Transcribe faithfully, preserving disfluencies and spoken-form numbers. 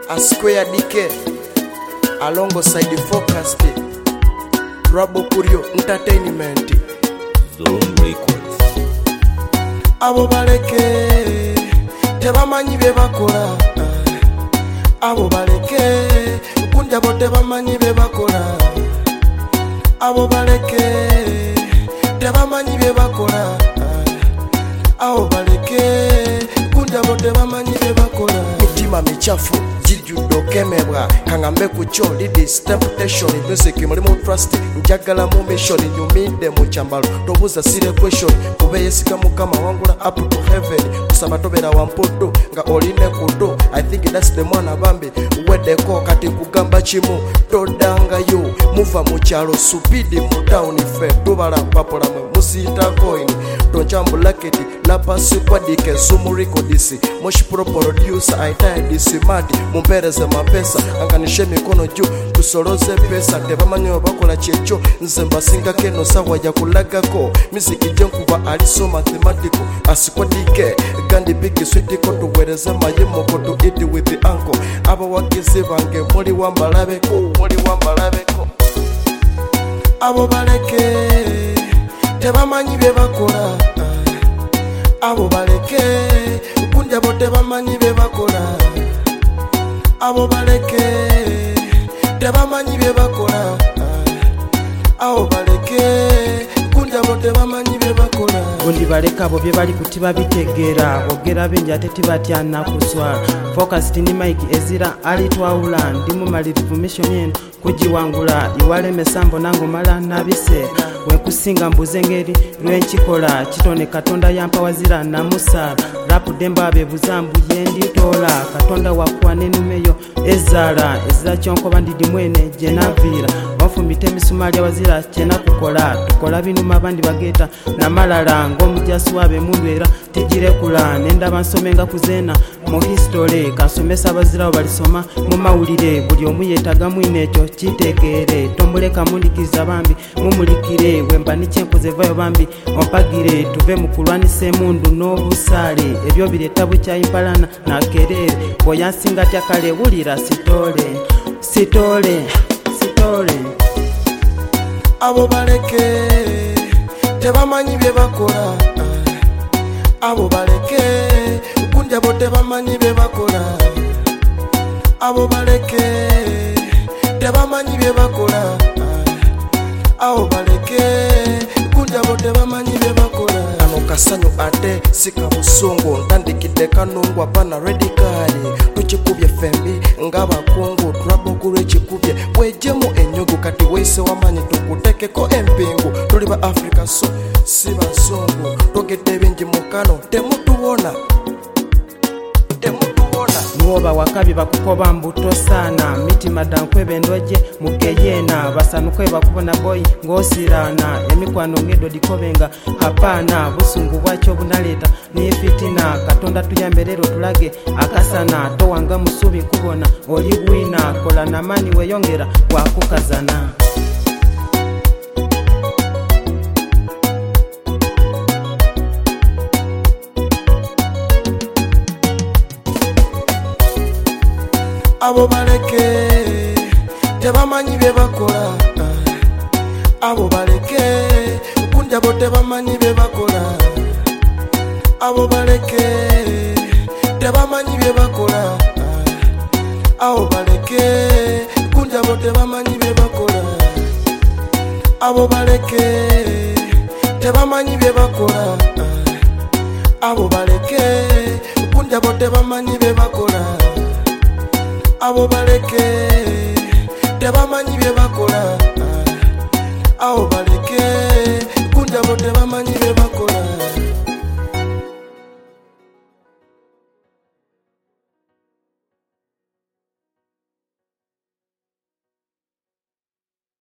A Square D K alongside Focused Rabo Kurio Entertainment Zone Records. Abo baleke tebamanyi bye bakola, abo baleke kunja bo tebamanyi bye bakola, abo baleke tebamanyi bye bakola, abo baleke kunja bo tebamanyi bye bakola. Mitima michafu jijudo kemebwa kangambe kucho lead temptation music mulimu trust njagala mu mission nyumide mu chambalo tobuza sire question kube yesika mukama wangula up to heaven kusaba tobera wampodo nga oline kudo. I think that's the mwana bambi wedeko kati kugamba chimu todanga yo muva mu chalo supidi mu town fe tubala papola mu musita coin tonchambula keti la pasi kwa dike zumu records moshi pro producer I tired this mad mumpereze mapesa anganishe mikono juu tusoloze pesa tebamanyo bakola checho nze mbasinga keno sawa ya kulagako miziki jenkuba aliso mathematical asikwa dike gandi big sweet ko tuwereze mayemo ko to eat with the uncle aba wakize bange muri wambalabeko muri wambalabeko abo baleke tebamanyi bye bakola, abo baleke kunja bo tebamanyi bye bakola, abo baleke tebamanyi bye bakola, abo baleke kunja bo tebamanyi bye bakola. Gundi baleka abo bye bali kutiba bitegera bogera bingi ate tibatya nakuswala. Focused ni Mike Ezira ali twawula ndi mu malirivu mission eno kujiwangula iwale mesambo nango mala nabise wekusinga mbuze ngeri lwenchikola kitone katonda yampa wazira na musala rapu demba bebuzambu yendi tola katonda wakuwa nenumeyo ezala ezira chonko bandidi mwene jenavira wafumbite misumali wazira chena kukola tukola binuma bandi bageta na malala ngomujasi wabe mulwera tijire kula nenda bansomenga kuzena mu history kasomesa bazira balisoma mu mawulire buli omuyetaga mwinecho chitegere tombuleka mundikiza bambi mumulikire wemba nichenkoze vayo bambi ompagire tuve mukulwanise mundu n'obusale ebyo bireta bucha impalana na kerere boyansinga tyakale wulira sitole sitole sitole. Abo baleke tebamanyi bye bakola, abo baleke kunja bo tebamanyi bye bakola, abo baleke tebamanyi bye bakola, abo baleke kunja bo tebamanyi bye bakola. Ano kasanyo ate sika musongo ntandikide kanungwa pana redikali tuchikubye fembi ngaba kungu trabo kure chikubye wejemu enyogo kati wese wamanyi tukutekeko empingu tuli ba Africa so si bazungu togete bingi mukano temutuwona temutuwona nuoba wakabi bakukoba mbuto sana miti madankwe bendoje mukeyena basanukwe bakubona boy ngosirana emikwano ngedo dikobenga hapana busungu bwacho bunaleta ni fitina katonda tuyamberero tulage akasana towanga musubi kubona oli bwina kola namani weyongera wakukazana. Abo baleke tebamanyi bye bakola, abo baleke kunja bo tebamanyi bye bakola, abo baleke tebamanyi bye bakola, abo baleke kunja bo tebamanyi bye bakola, abo baleke tebamanyi bye bakola, abo baleke kunja bo tebamanyi bye bakola, abo baleke tebamanyi bye bakola, abo baleke kunja bo tebamanyi bye bakola.